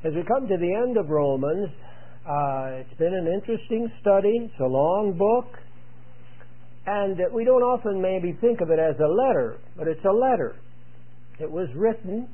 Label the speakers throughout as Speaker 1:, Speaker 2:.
Speaker 1: As we come to the end of Romans, it's been an interesting study. It's a long book, and we don't often maybe think of it as a letter, but it's a letter. It was written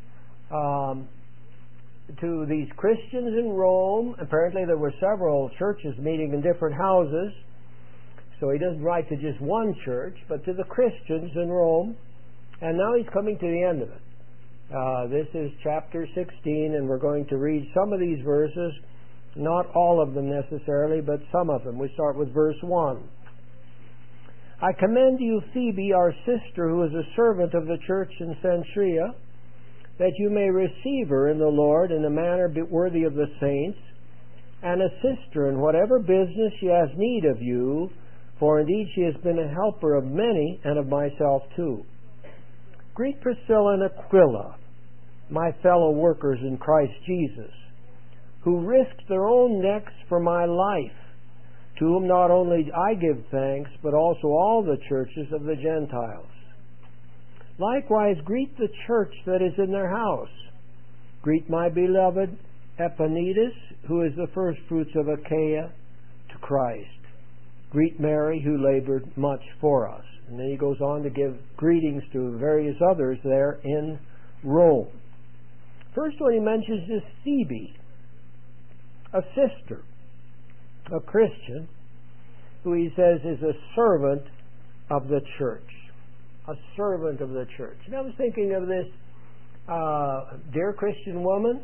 Speaker 1: to these Christians in Rome. Apparently there were several churches meeting in different houses, so he doesn't write to just one church, but to the Christians in Rome, and now he's coming to the end of it. This is chapter 16, and we're going to read some of these verses, not all of them necessarily, but some of them. We start with verse 1. I commend you, Phoebe, our sister, who is a servant of the church in Cenchrea, that you may receive her in the Lord in a manner worthy of the saints, and assist her in whatever business she has need of you, for indeed she has been a helper of many, and of myself too. Greet Priscilla and Aquila, my fellow workers in Christ Jesus, who risked their own necks for my life, to whom not only I give thanks, but also all the churches of the Gentiles. Likewise, greet the church that is in their house. Greet my beloved Epaphras, who is the firstfruits of Achaia, to Christ. Greet Mary, who labored much for us. And then he goes on to give greetings to various others there in Rome. First one he mentions is Phoebe, a sister, a Christian, who he says is a servant of the church. A servant of the church. And I was thinking of this dear Christian woman.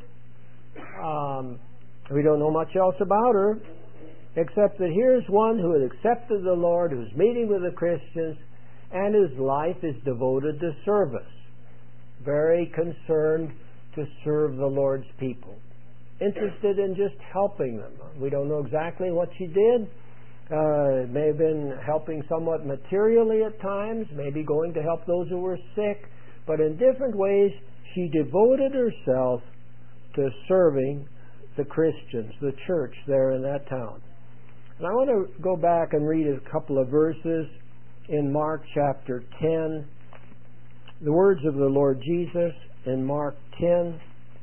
Speaker 1: We don't know much else about her, except that here's one who has accepted the Lord, who's meeting with the Christians, and whose life is devoted to service. Very concerned to serve the Lord's people. Interested in just helping them. We don't know exactly what she did. It may have been helping somewhat materially at times, maybe going to help those who were sick, but in different ways she devoted herself to serving the Christians, the church there in that town. And I want to go back and read a couple of verses in Mark chapter 10. The words of the Lord Jesus in Mark 10.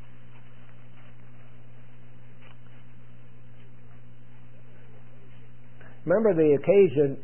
Speaker 1: Remember the occasion,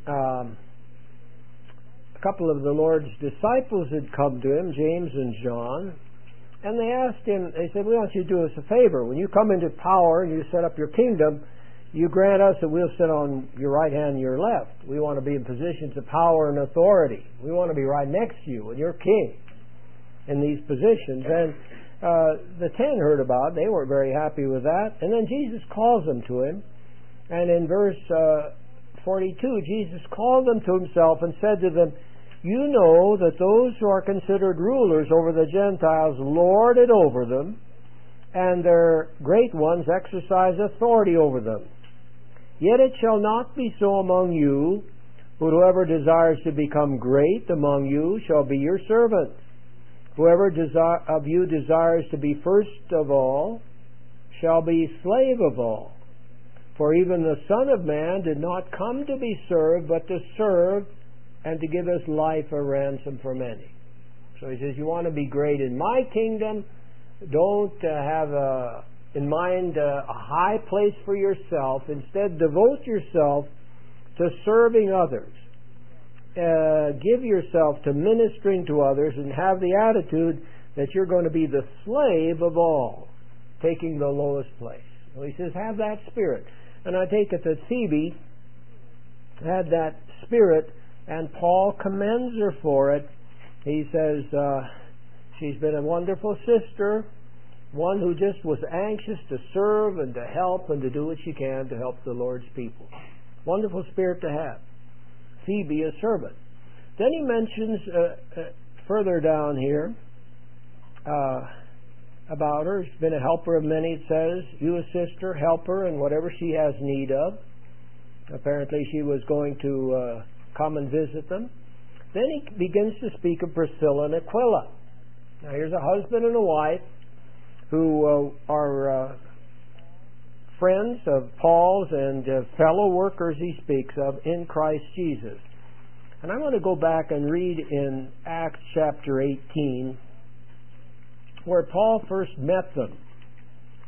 Speaker 1: a couple of the Lord's disciples had come to him, James and John, and they asked him, they said, we want you to do us a favor. When you come into power and you set up your kingdom, you grant us that we'll sit on your right hand and your left. We want to be in positions of power and authority. We want to be right next to you when you're king in these positions. And the 10 heard about it. They weren't very happy with that. And then Jesus calls them to him. And in verse 42, Jesus called them to himself and said to them, you know that those who are considered rulers over the Gentiles lord it over them, and their great ones exercise authority over them. Yet it shall not be so among you, but whoever desires to become great among you shall be your servant. Whoever of you desires to be first of all shall be slave of all. For even the Son of Man did not come to be served, but to serve and to give his life a ransom for many. So he says, you want to be great in my kingdom, don't have in mind a high place for yourself. Instead, devote yourself to serving others. Give yourself to ministering to others, and have the attitude that you're going to be the slave of all, taking the lowest place. So he says, have that spirit. And I take it that Phoebe had that spirit, and Paul commends her for it. He says she's been a wonderful sister, one who just was anxious to serve and to help and to do what she can to help the Lord's people. Wonderful spirit to have. Phoebe, a servant. Then he mentions further down here about her. She's been a helper of many, it says. You assist her, help her in whatever she has need of. Apparently she was going to come and visit them. Then he begins to speak of Priscilla and Aquila. Now here's a husband and a wife who are friends of Paul's and fellow workers he speaks of in Christ Jesus. And I want to go back and read in Acts chapter 18 where Paul first met them.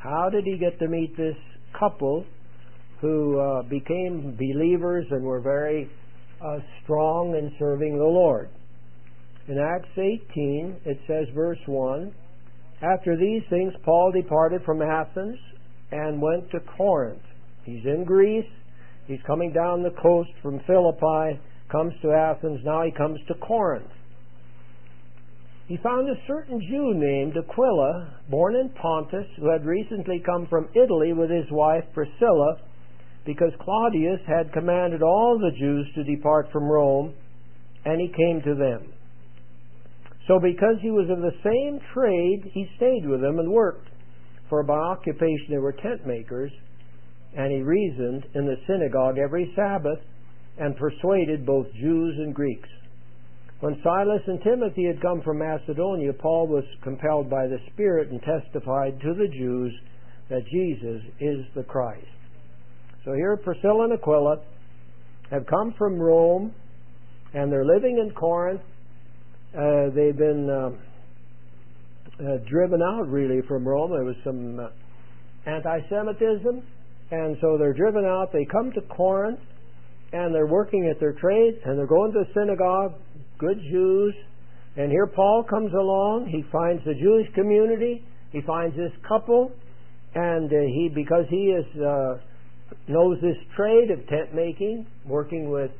Speaker 1: How did he get to meet this couple who became believers and were very strong in serving the Lord? In Acts 18, it says, verse 1, "After these things Paul departed from Athens and went to Corinth." He's in Greece. He's coming down the coast from Philippi, comes to Athens. Now he comes to Corinth. He found a certain Jew named Aquila, born in Pontus, who had recently come from Italy with his wife Priscilla, because Claudius had commanded all the Jews to depart from Rome, and he came to them. So because he was of the same trade, he stayed with them and worked. For by occupation they were tent makers, and he reasoned in the synagogue every Sabbath, and persuaded both Jews and Greeks. When Silas and Timothy had come from Macedonia, Paul was compelled by the Spirit and testified to the Jews that Jesus is the Christ. So here Priscilla and Aquila have come from Rome, and they're living in Corinth. They've been driven out, really, from Rome. There was some anti-Semitism, and so they're driven out. They come to Corinth, and they're working at their trade, and they're going to the synagogue, good Jews. And here Paul comes along. He finds the Jewish community. He finds this couple, and because he is knows this trade of tent making, working with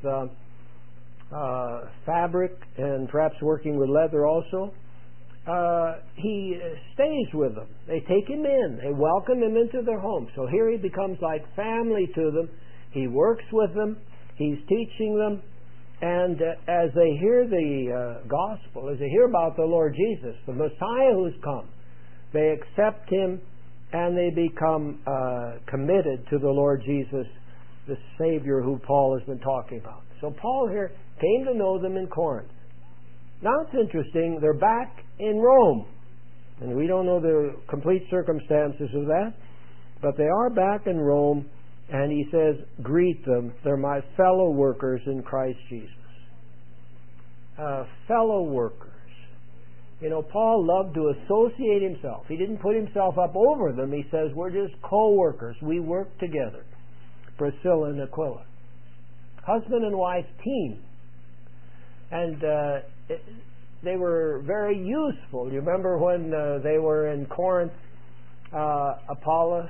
Speaker 1: fabric and perhaps working with leather also, he stays with them. They take him in. They welcome him into their home. So here he becomes like family to them. He works with them. He's teaching them. And as they hear the gospel, as they hear about the Lord Jesus, the Messiah who's come, they accept him and they become committed to the Lord Jesus, the Savior who Paul has been talking about. So Paul here came to know them in Corinth. Now it's interesting, they're back in Rome. And we don't know the complete circumstances of that, but they are back in Rome, and he says, greet them. They're my fellow workers in Christ Jesus. Fellow workers. You know, Paul loved to associate himself. He didn't put himself up over them. He says, we're just co-workers. We work together. Priscilla and Aquila. Husband and wife team. And they were very useful. You remember when they were in Corinth, Apollos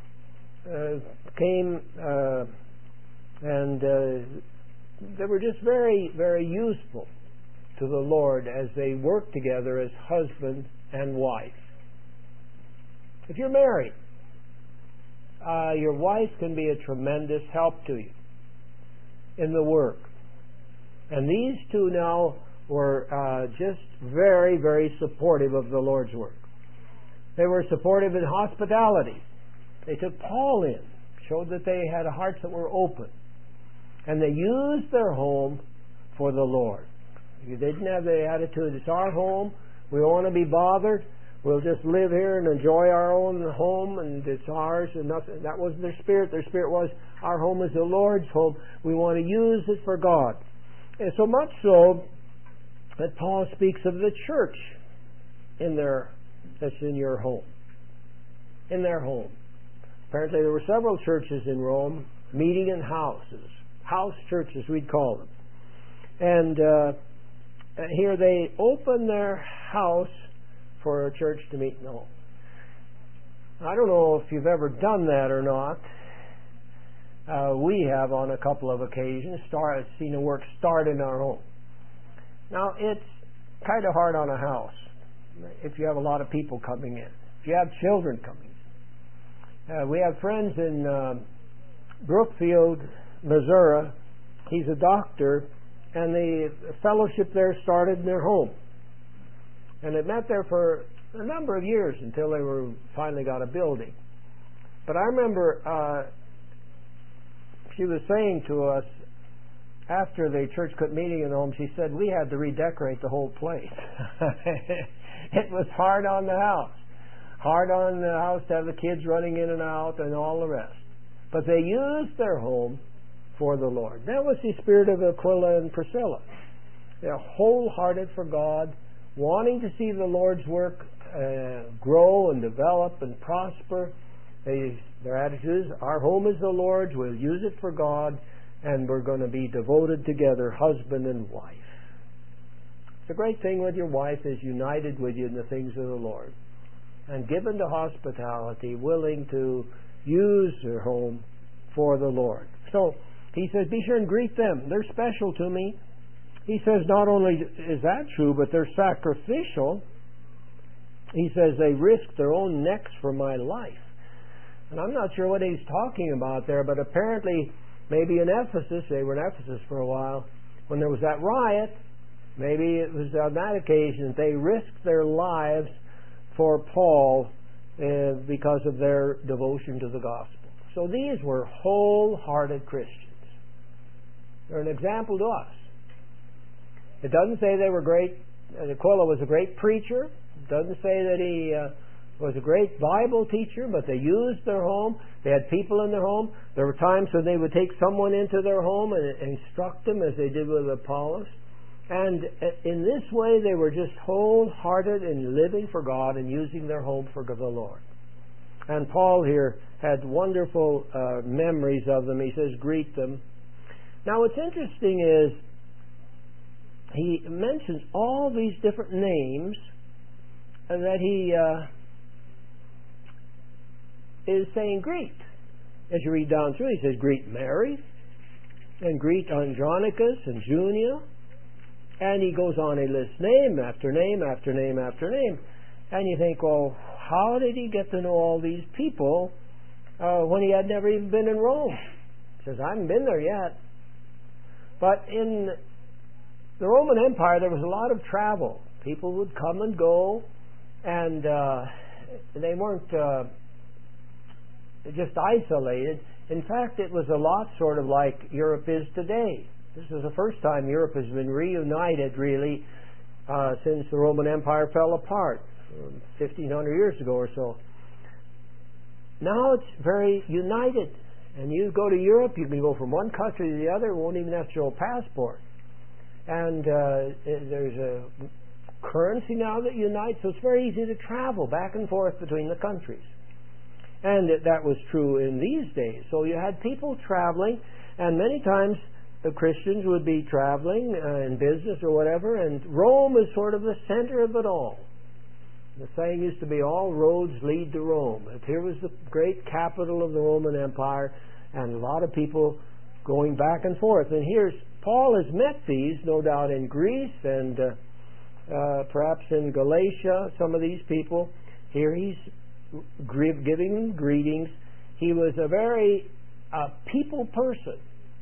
Speaker 1: came and they were just very, very useful to the Lord as they worked together as husband and wife. If you're married, your wife can be a tremendous help to you in the work. And these two now were just very, very supportive of the Lord's work. They were supportive in hospitality. They took Paul in, showed that they had hearts that were open. And they used their home for the Lord. They didn't have the attitude, it's our home, we don't want to be bothered, we'll just live here and enjoy our own home and it's ours and nothing. That wasn't their spirit. Their spirit was, our home is the Lord's home. We want to use it for God. And so much so that Paul speaks of the church that's in your home. In their home. Apparently there were several churches in Rome, meeting in houses. House churches, we'd call them. And here they open their house for a church to meet in the home. I don't know if you've ever done that or not. We have on a couple of occasions seen the work start in our home. Now, it's kind of hard on a house if you have a lot of people coming in, if you have children coming in. We have friends in Brookfield, Missouri. He's a doctor, and the fellowship there started in their home. And it met there for a number of years until they finally got a building. But I remember she was saying to us, after the church quit meeting in the home, she said, we had to redecorate the whole place. It was hard on the house. Hard on the house to have the kids running in and out and all the rest. But they used their home for the Lord. That was the spirit of Aquila and Priscilla. They're wholehearted for God, wanting to see the Lord's work grow and develop and prosper. Their attitude is, our home is the Lord's, we'll use it for God, and we're going to be devoted together, husband and wife. It's a great thing with your wife is united with you in the things of the Lord and given to hospitality, willing to use their home for the Lord. So he says, be sure and greet them. They're special to me. He says not only is that true, but they're sacrificial. He says they risk their own necks for my life. And I'm not sure what he's talking about there, but apparently maybe in Ephesus, they were in Ephesus for a while, when there was that riot, maybe it was on that occasion that they risked their lives for Paul because of their devotion to the gospel. So these were wholehearted Christians. They're an example to us. It doesn't say they were great. Aquila was a great preacher. It doesn't say that he was a great Bible teacher, but they used their home. They had people in their home. There were times when they would take someone into their home and instruct them, as they did with Apollos. And in this way, they were just wholehearted in living for God and using their home for the Lord. And Paul here had wonderful memories of them. He says, greet them. Now, what's interesting is he mentions all these different names that he is saying greet. As you read down through, he says, greet Mary, and greet Andronicus and Junia. And he goes on, he lists name after name after name after name. And you think, well, how did he get to know all these people when he had never even been in Rome? He says, I haven't been there yet. But in the Roman Empire, there was a lot of travel. People would come and go, and they weren't just isolated. In fact, it was a lot sort of like Europe is today. This is the first time Europe has been reunited, really, since the Roman Empire fell apart 1,500 years ago or so. Now it's very united. And you go to Europe, you can go from one country to the other, won't even have to show a passport. And there's a currency now that unites, so it's very easy to travel back and forth between the countries. And that was true in these days. So you had people traveling, and many times the Christians would be traveling in business or whatever, and Rome is sort of the center of it all. The saying used to be, all roads lead to Rome. And here was the great capital of the Roman Empire, and a lot of people going back and forth. And here's, Paul has met these, no doubt, in Greece and perhaps in Galatia, some of these people. Here he's giving them greetings. He was a very people person.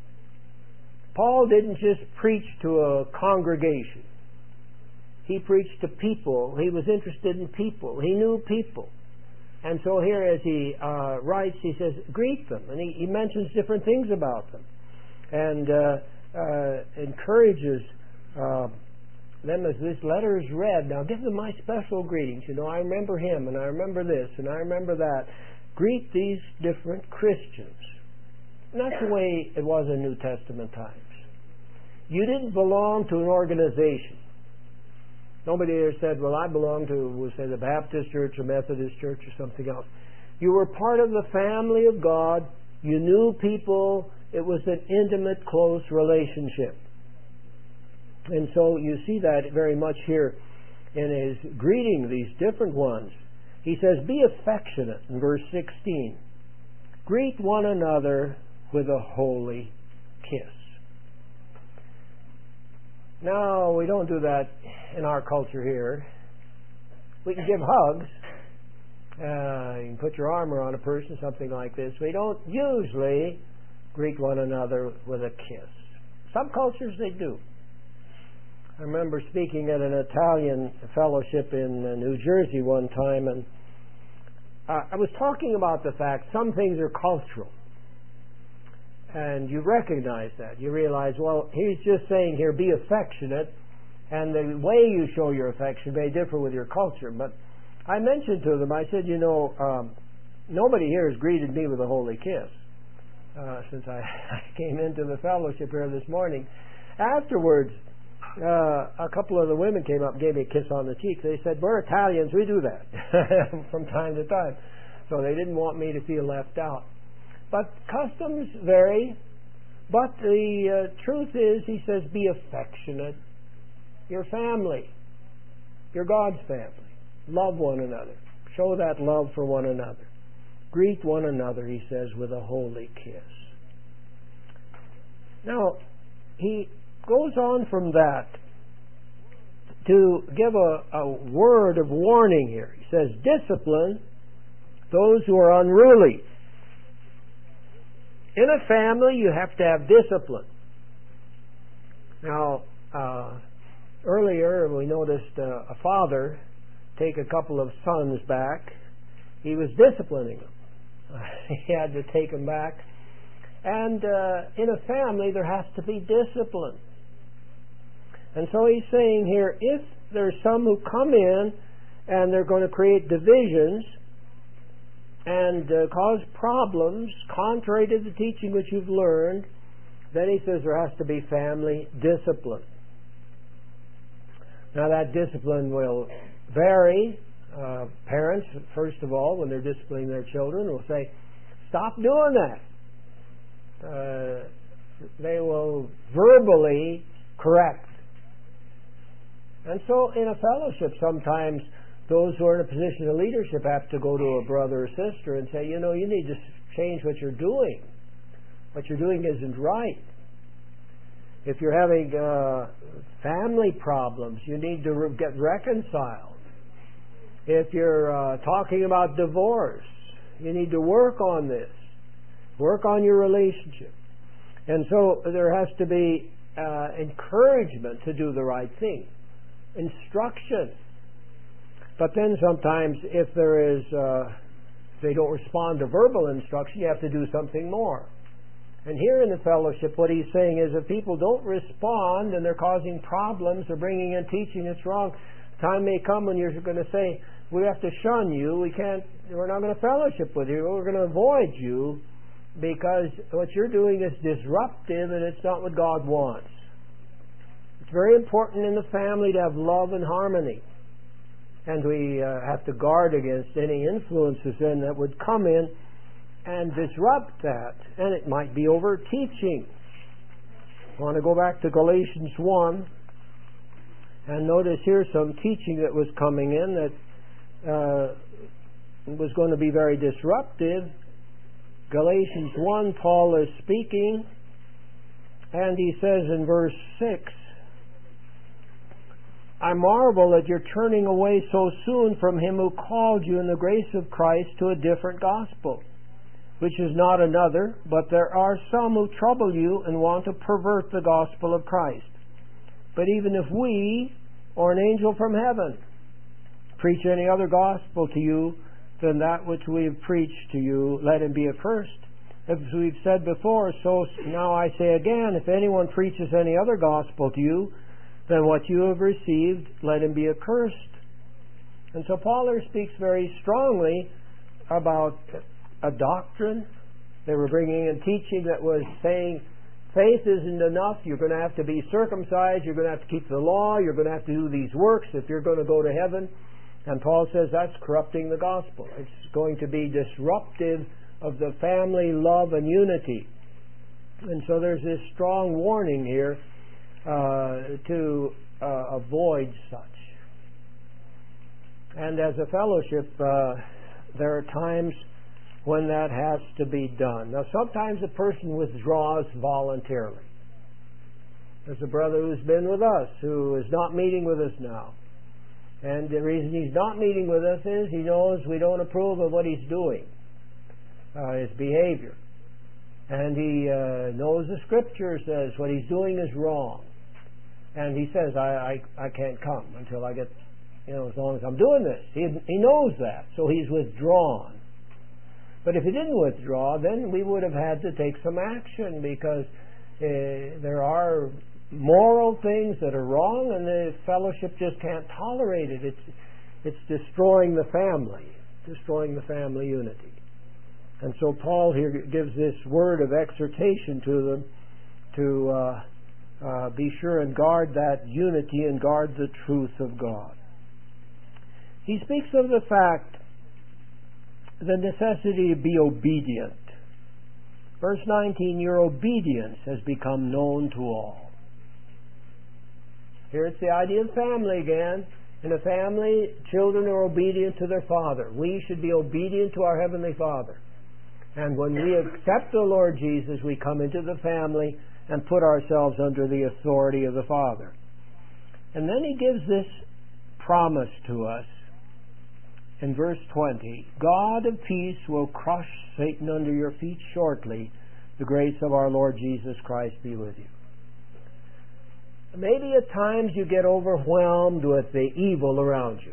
Speaker 1: Paul didn't just preach to a congregation. He preached to people. He was interested in people. He knew people. And so here as he writes, he says, greet them. And he mentions different things about them. And encourages them as this letter is read. Now give them my special greetings. You know, I remember him, and I remember this, and I remember that. Greet these different Christians. And that's the way it was in New Testament times. You didn't belong to an organization. Nobody ever said, well, I belong to, we'll say, the Baptist church or Methodist church or something else. You were part of the family of God. You knew people. It was an intimate, close relationship. And so you see that very much here in his greeting these different ones. He says, be affectionate in verse 16. Greet one another with a holy kiss. Now, we don't do that in our culture here. We can give hugs. You can put your arm around a person, something like this. We don't usually greet one another with a kiss. Some cultures, they do. I remember speaking at an Italian fellowship in New Jersey one time, and I was talking about the fact some things are cultural. And you recognize that. You realize, well, he's just saying here, be affectionate, and the way you show your affection may differ with your culture. But I mentioned to them, I said, you know, nobody here has greeted me with a holy kiss since I came into the fellowship here this morning. Afterwards, a couple of the women came up and gave me a kiss on the cheek. They said, we're Italians, we do that from time to time. So they didn't want me to feel left out. But customs vary. But the truth is, he says, be affectionate. Your family, your God's family. Love one another. Show that love for one another. Greet one another, he says, with a holy kiss. Now, he goes on from that to give a word of warning here. He says, discipline those who are unruly. In a family, you have to have discipline. Now, earlier we noticed a father take a couple of sons back. He was disciplining them. He had to take them back. And in a family, there has to be discipline. And so he's saying here, if there's some who come in and they're going to create divisions and cause problems contrary to the teaching which you've learned, then he says there has to be family discipline. Now that discipline will vary. Parents, first of all, when they're disciplining their children, will say, stop doing that. They will verbally correct. And so in a fellowship, sometimes those who are in a position of leadership have to go to a brother or sister and say, you need to change what you're doing. What you're doing isn't right. If you're having family problems, you need to get reconciled. If you're talking about divorce, you need to work on this. Work on your relationship. And so there has to be encouragement to do the right thing. Instruction. But then sometimes if they don't respond to verbal instruction, you have to do something more. And here in the fellowship, what he's saying is if people don't respond and they're causing problems or bringing in teaching that's wrong, time may come when you're going to say, we have to shun you. We're not going to fellowship with you. We're going to avoid you because what you're doing is disruptive and it's not what God wants. It's very important in the family to have love and harmony. And we have to guard against any influences then that would come in and disrupt that. And it might be over teaching. I want to go back to Galatians 1 and notice here some teaching that was coming in that was going to be very disruptive. Galatians 1, Paul is speaking, and he says in verse 6, I marvel at your turning away so soon from him who called you in the grace of Christ to a different gospel, which is not another, but there are some who trouble you and want to pervert the gospel of Christ. But even if we, or an angel from heaven, preach any other gospel to you than that which we have preached to you, let him be accursed. As we've said before, so now I say again, if anyone preaches any other gospel to you than what you have received, let him be accursed. And so Paul here speaks very strongly about a doctrine. They were bringing in teaching that was saying faith isn't enough. You're going to have to be circumcised. You're going to have to keep the law. You're going to have to do these works if you're going to go to heaven. And Paul says that's corrupting the gospel. It's going to be disruptive of the family love and unity. And so there's this strong warning here to avoid such. And as a fellowship, there are times when that has to be done. Now, sometimes a person withdraws voluntarily. There's a brother who's been with us who is not meeting with us now. And the reason he's not meeting with us is he knows we don't approve of what he's doing, his behavior. And he knows the Scripture says what he's doing is wrong. And he says, I can't come until I get, as long as I'm doing this. He knows that, so he's withdrawn. But if he didn't withdraw, then we would have had to take some action because there are moral things that are wrong and the fellowship just can't tolerate it. It's destroying the family unity. And so Paul here gives this word of exhortation to them to be sure and guard that unity and guard the truth of God. He speaks of the fact, the necessity to be obedient. Verse 19, your obedience has become known to all. Here it's the idea of family again. In a family, children are obedient to their father. We should be obedient to our Heavenly Father. And when we accept the Lord Jesus, we come into the family and put ourselves under the authority of the Father. And then he gives this promise to us in verse 20. God of peace will crush Satan under your feet shortly. The grace of our Lord Jesus Christ be with you. Maybe at times you get overwhelmed with the evil around you.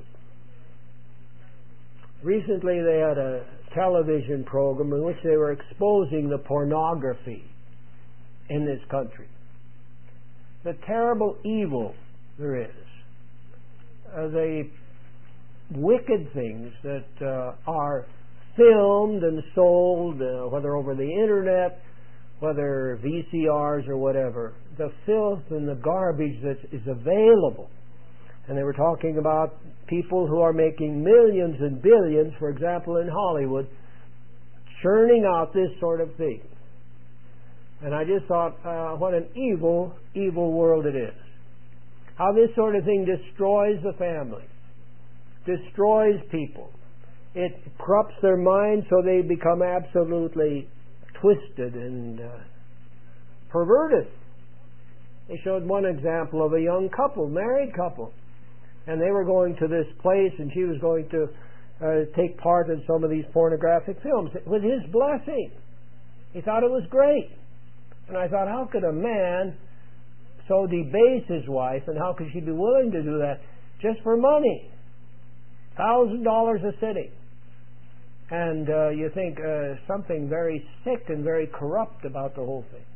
Speaker 1: Recently they had a television program in which they were exposing the pornography in this country. The terrible evil there is. The wicked things that are filmed and sold, whether over the internet, whether VCRs or whatever. The filth and the garbage that is available. And they were talking about people who are making millions and billions, for example in Hollywood, churning out this sort of thing. And I just thought, what an evil, evil world it is. How this sort of thing destroys the family, destroys people. It corrupts their minds so they become absolutely twisted and perverted. They showed one example of a young couple, married couple, and they were going to this place and she was going to take part in some of these pornographic films with his blessing. He thought it was great. And I thought, how could a man so debase his wife, and how could she be willing to do that just for money? $1,000 a sitting. And you think something very sick and very corrupt about the whole thing.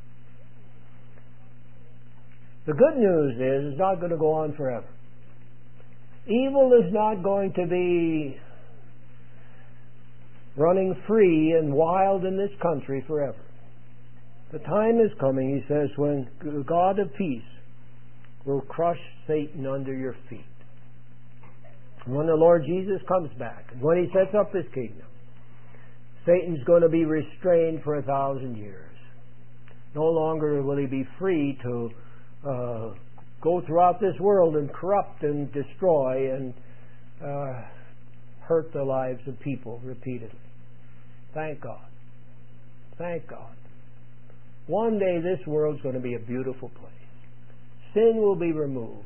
Speaker 1: The good news is it's not going to go on forever. Evil is not going to be running free and wild in this country forever. The time is coming, he says, when the God of peace will crush Satan under your feet. And when the Lord Jesus comes back, and when he sets up his kingdom, Satan's going to be restrained for 1,000 years. No longer will he be free to go throughout this world and corrupt and destroy and hurt the lives of people repeatedly. Thank God. Thank God. One day this world's going to be a beautiful place. Sin will be removed.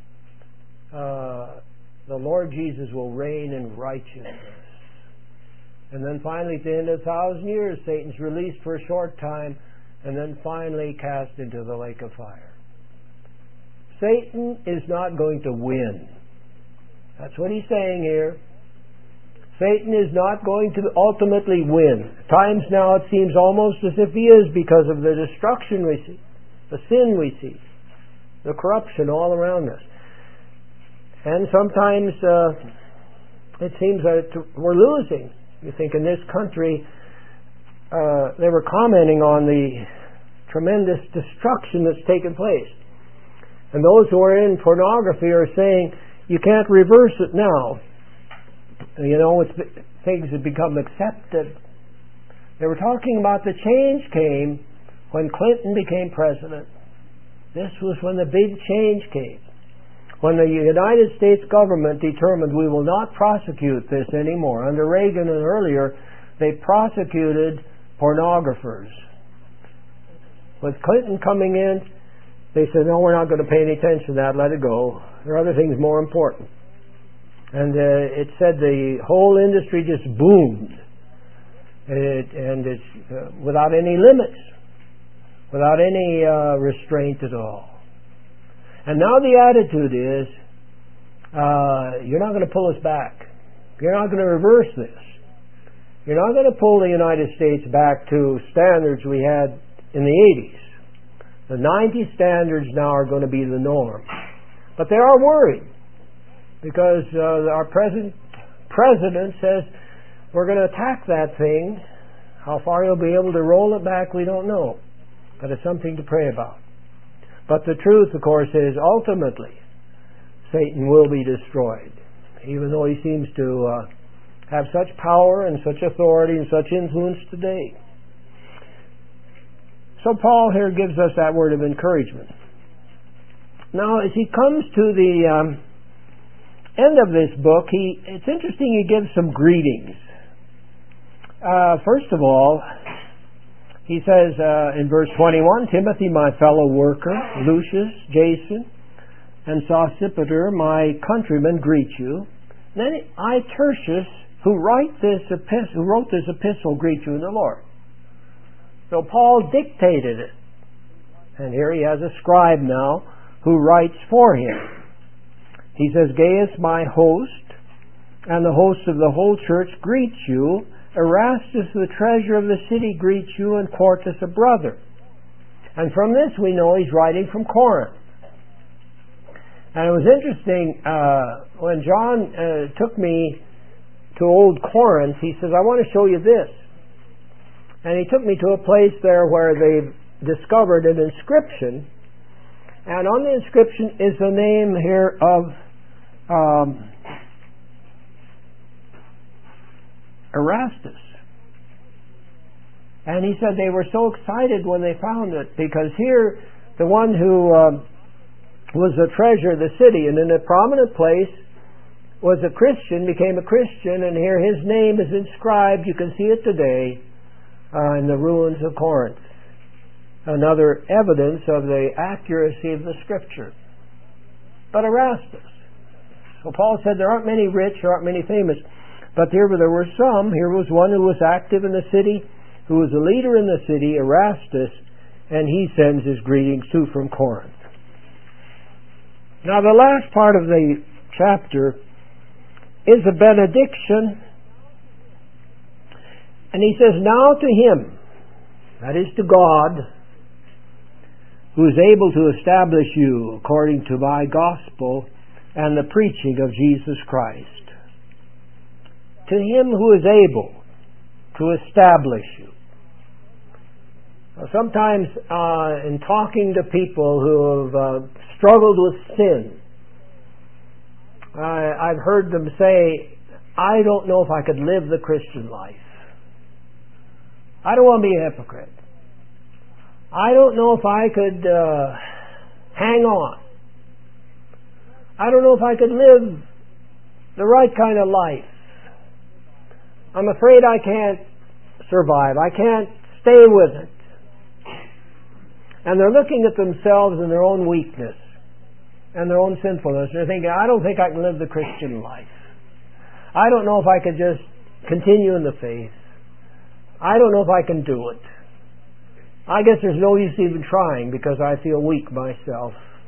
Speaker 1: The Lord Jesus will reign in righteousness. And then finally, at the end of 1,000 years, Satan's released for a short time and then finally cast into the lake of fire. Satan is not going to win. That's what he's saying here. Satan is not going to ultimately win. At times now it seems almost as if he is, because of the destruction we see, the sin we see, the corruption all around us. And sometimes it seems that we're losing. You think in this country, they were commenting on the tremendous destruction that's taken place. And those who are in pornography are saying, you can't reverse it now. You know, things have become accepted. They were talking about the change came when Clinton became president. This was when the big change came. When the United States government determined we will not prosecute this anymore. Under Reagan and earlier, they prosecuted pornographers. With Clinton coming in, they said, no, we're not going to pay any attention to that, let it go. There are other things more important. And it said the whole industry just boomed. And it's without any limits, without any restraint at all. And now the attitude is, you're not going to pull us back. You're not going to reverse this. You're not going to pull the United States back to standards we had in the 80s. The 90 standards now are going to be the norm. But they are worried, because our president says we're going to attack that thing. How far he'll be able to roll it back, we don't know. But it's something to pray about. But the truth, of course, is ultimately Satan will be destroyed, even though he seems to have such power and such authority and such influence today. So Paul here gives us that word of encouragement. Now, as he comes to the end of this book, it's interesting, he gives some greetings. First of all, he says in verse 21, Timothy, my fellow worker, Lucius, Jason, and Sosipater, my countrymen, greet you. Then I, Tertius, who wrote this epistle, greet you in the Lord. So Paul dictated it. And here he has a scribe now who writes for him. He says, Gaius, my host, and the host of the whole church greet you. Erastus, the treasurer of the city, greets you, and Quartus, a brother. And from this we know he's writing from Corinth. And it was interesting, when John took me to Old Corinth, he says, I want to show you this. And he took me to a place there where they discovered an inscription. And on the inscription is the name here of Erastus. And he said they were so excited when they found it, because here the one who was the treasurer of the city and in a prominent place was a Christian, became a Christian, and here his name is inscribed. You can see it today in the ruins of Corinth. Another evidence of the accuracy of the Scripture. But Erastus. So Paul said there aren't many rich, there aren't many famous, but there were some. Here was one who was active in the city, who was a leader in the city, Erastus, and he sends his greetings too from Corinth. Now the last part of the chapter is a benediction, and he says, now to him, that is to God, who is able to establish you according to my gospel and the preaching of Jesus Christ. To him who is able to establish you. Now, sometimes in talking to people who have struggled with sin, I've heard them say, I don't know if I could live the Christian life. I don't want to be a hypocrite. I don't know if I could hang on. I don't know if I could live the right kind of life. I'm afraid I can't survive. I can't stay with it. And they're looking at themselves and their own weakness and their own sinfulness. They're thinking, I don't think I can live the Christian life. I don't know if I could just continue in the faith. I don't know if I can do it. I guess there's no use even trying because I feel weak myself.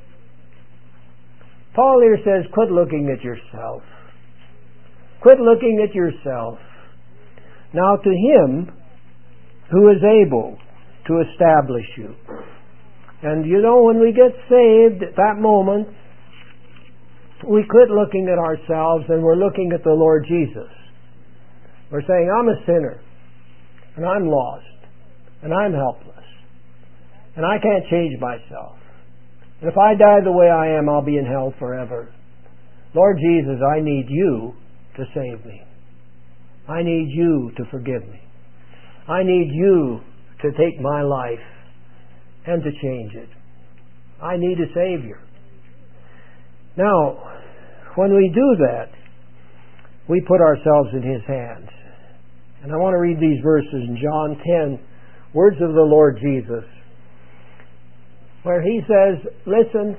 Speaker 1: Paul here says, quit looking at yourself. Quit looking at yourself. Now to him who is able to establish you. And you know, when we get saved, at that moment, we quit looking at ourselves and we're looking at the Lord Jesus. We're saying, I'm a sinner, and I'm lost, and I'm helpless, and I can't change myself. And if I die the way I am, I'll be in hell forever. Lord Jesus, I need you to save me. I need you to forgive me. I need you to take my life and to change it. I need a Savior. Now, when we do that, we put ourselves in His hands. And I want to read these verses in John 10, words of the Lord Jesus, where He says, listen,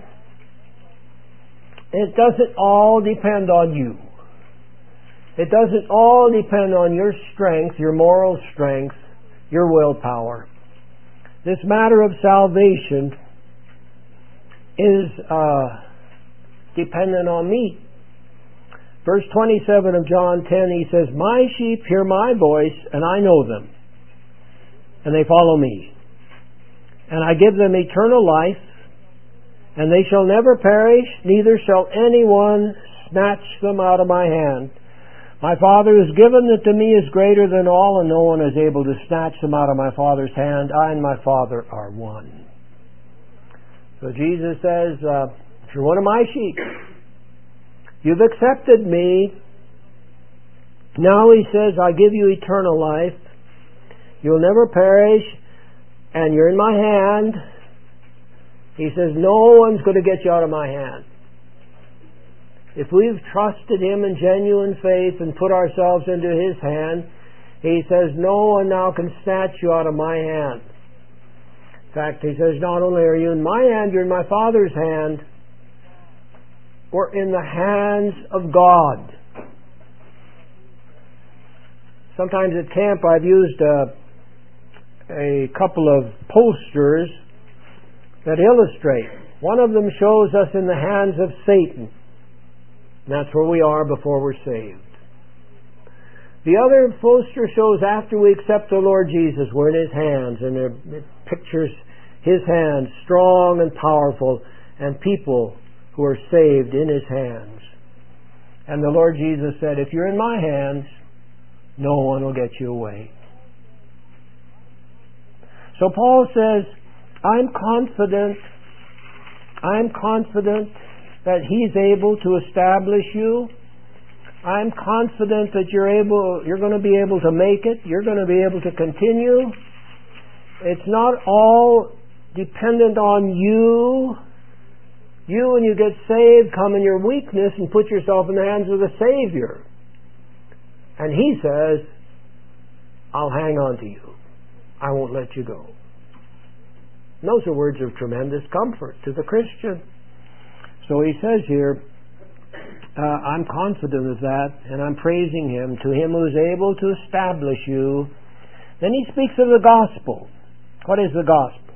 Speaker 1: it doesn't all depend on you. It doesn't all depend on your strength, your moral strength, your willpower. This matter of salvation is dependent on me. Verse 27 of John 10, he says, my sheep hear my voice, and I know them, and they follow me. And I give them eternal life, and they shall never perish, neither shall anyone snatch them out of my hand. My Father who has given it to me is greater than all, and no one is able to snatch them out of my Father's hand. I and my Father are one. So Jesus says, if you're one of my sheep, you've accepted me. Now He says, I give you eternal life. You'll never perish, and you're in my hand. He says, no one's going to get you out of my hand. If we've trusted Him in genuine faith and put ourselves into His hand, He says, no one now can snatch you out of my hand. In fact, He says, not only are you in my hand, you're in my Father's hand. We're in the hands of God. Sometimes at camp I've used a couple of posters that illustrate. One of them shows us in the hands of Satan. And that's where we are before we're saved. The other poster shows after we accept the Lord Jesus, we're in His hands, and it pictures His hands, strong and powerful, and people who are saved in His hands. And the Lord Jesus said, if you're in my hands, no one will get you away. So Paul says, I'm confident that He's able to establish you. I'm confident that you're going to be able to make it. You're going to be able to continue. It's not all dependent on you. You, when you get saved, come in your weakness and put yourself in the hands of the Savior. And He says, I'll hang on to you. I won't let you go. And those are words of tremendous comfort to the Christian. So he says here, I'm confident of that, and I'm praising Him, to Him who is able to establish you. Then he speaks of the gospel. What is the gospel?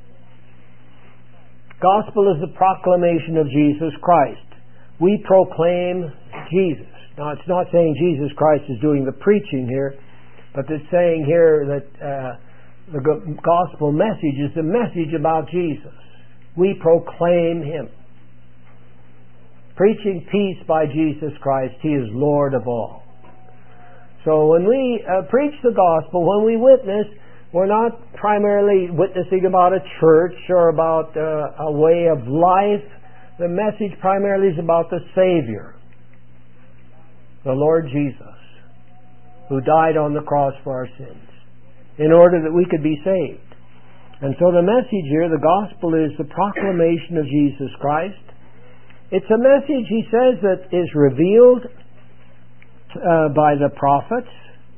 Speaker 1: Gospel is the proclamation of Jesus Christ. We proclaim Jesus. Now, it's not saying Jesus Christ is doing the preaching here, but it's saying here that the gospel message is the message about Jesus. We proclaim Him. Preaching peace by Jesus Christ. He is Lord of all. So when we preach the gospel, when we witness, we're not primarily witnessing about a church or about a way of life. The message primarily is about the Savior, the Lord Jesus, who died on the cross for our sins, in order that we could be saved. And so the message here, the gospel, is the proclamation of Jesus Christ. It's a message, he says, that is revealed by the prophets.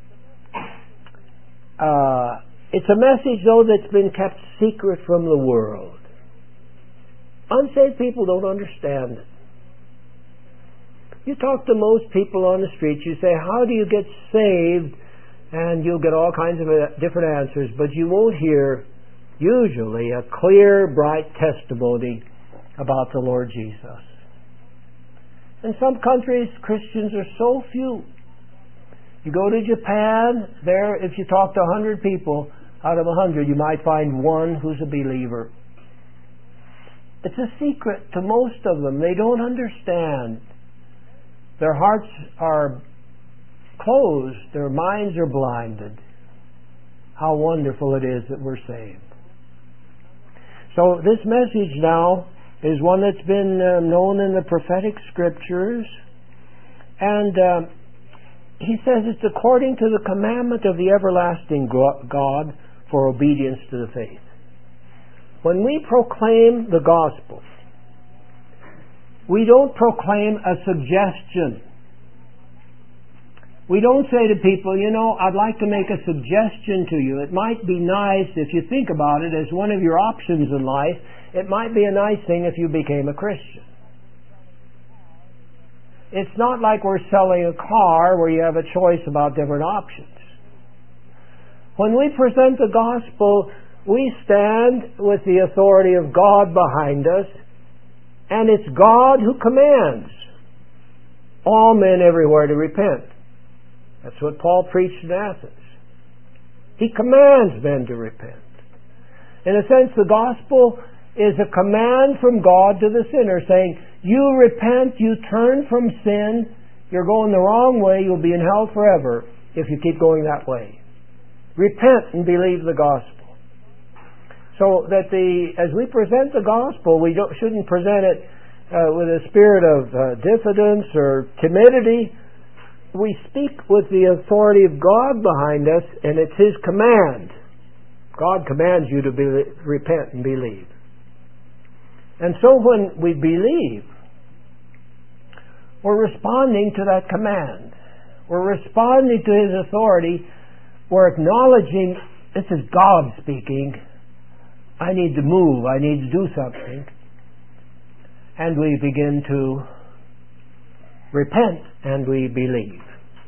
Speaker 1: It's a message, though, that's been kept secret from the world. Unsaved people don't understand it. You talk to most people on the street, you say, how do you get saved? And you'll get all kinds of different answers, but you won't hear, usually, a clear, bright testimony about the Lord Jesus. In some countries, Christians are so few. You go to Japan, there, if you talk to 100 people, out of 100, you might find one who's a believer. It's a secret to most of them. They don't understand. Their hearts are closed. Their minds are blinded. How wonderful it is that we're saved. So this message now is one that's been known in the prophetic scriptures. And he says it's according to the commandment of the everlasting God for obedience to the faith. When we proclaim the gospel, we don't proclaim a suggestion. We don't say to people, I'd like to make a suggestion to you. It might be nice if you think about it as one of your options in life. It might be a nice thing if you became a Christian. It's not like we're selling a car where you have a choice about different options. When we present the gospel, we stand with the authority of God behind us, and it's God who commands all men everywhere to repent. That's what Paul preached in Athens. He commands men to repent. In a sense, the gospel is a command from God to the sinner, saying, you repent, you turn from sin, you're going the wrong way, you'll be in hell forever if you keep going that way. Repent and believe the gospel. So that as we present the gospel, we shouldn't present it with a spirit of diffidence or timidity. We speak with the authority of God behind us, and it's His command. God commands you to repent and believe. And so when we believe, we're responding to that command. We're responding to His authority. We're acknowledging, this is God speaking. I need to move. I need to do something. And we begin to repent and we believe.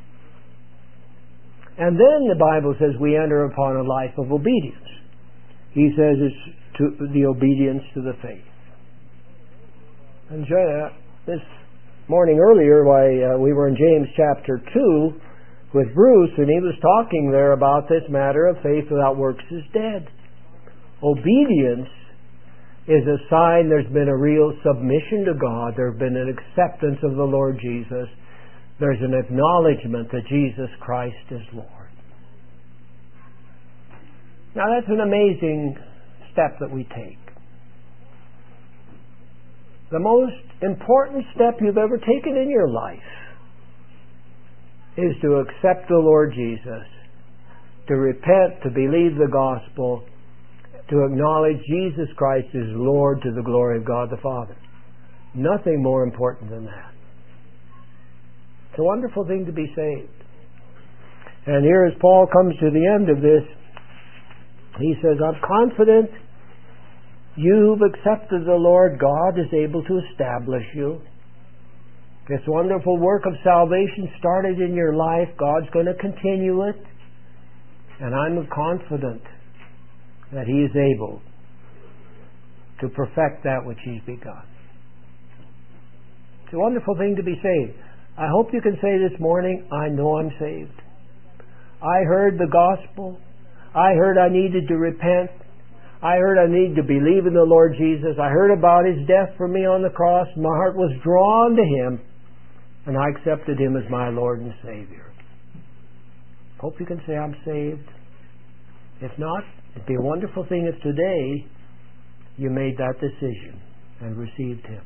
Speaker 1: And then the Bible says we enter upon a life of obedience. He says it's to the obedience to the faith. And this morning earlier, we were in James chapter 2 with Bruce, and he was talking there about this matter of faith without works is dead. Obedience is a sign there's been a real submission to God. There's been an acceptance of the Lord Jesus. There's an acknowledgement that Jesus Christ is Lord. Now that's an amazing step that we take. The most important step you've ever taken in your life is to accept the Lord Jesus, to repent, to believe the gospel, to acknowledge Jesus Christ is Lord to the glory of God the Father. Nothing more important than that. It's a wonderful thing to be saved. And here as Paul comes to the end of this, he says, I'm confident you've accepted the Lord. God is able to establish you. This wonderful work of salvation started in your life. God's going to continue it. And I'm confident that He is able to perfect that which He's begun. It's a wonderful thing to be saved. I hope you can say this morning, I know I'm saved. I heard the gospel. I heard I needed to repent. I heard I needed to believe in the Lord Jesus. I heard about His death for me on the cross. My heart was drawn to Him, and I accepted Him as my Lord and Savior. Hope you can say I'm saved. If not, it'd be a wonderful thing if today you made that decision and received Him.